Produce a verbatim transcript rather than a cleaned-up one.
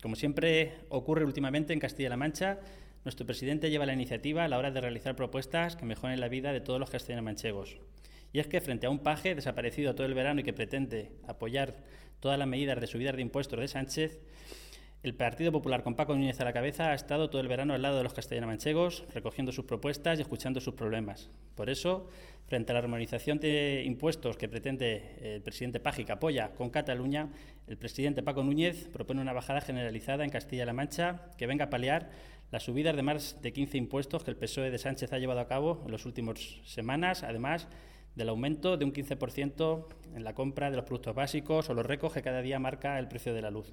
Como siempre ocurre últimamente en Castilla-La Mancha, nuestro presidente lleva la iniciativa a la hora de realizar propuestas que mejoren la vida de todos los castellano-manchegos. Y es que frente a un paje desaparecido todo el verano y que pretende apoyar todas las medidas de subidas de impuestos de Sánchez, el Partido Popular, con Paco Núñez a la cabeza, ha estado todo el verano al lado de los castellano-manchegos, recogiendo sus propuestas y escuchando sus problemas. Por eso, frente a la armonización de impuestos que pretende el presidente Paje, que apoya con Cataluña, el presidente Paco Núñez propone una bajada generalizada en Castilla-La Mancha que venga a paliar las subidas de más de quince impuestos que el P S O E de Sánchez ha llevado a cabo en las últimas semanas, además del aumento de un quince por ciento en la compra de los productos básicos o los recos que cada día marca el precio de la luz.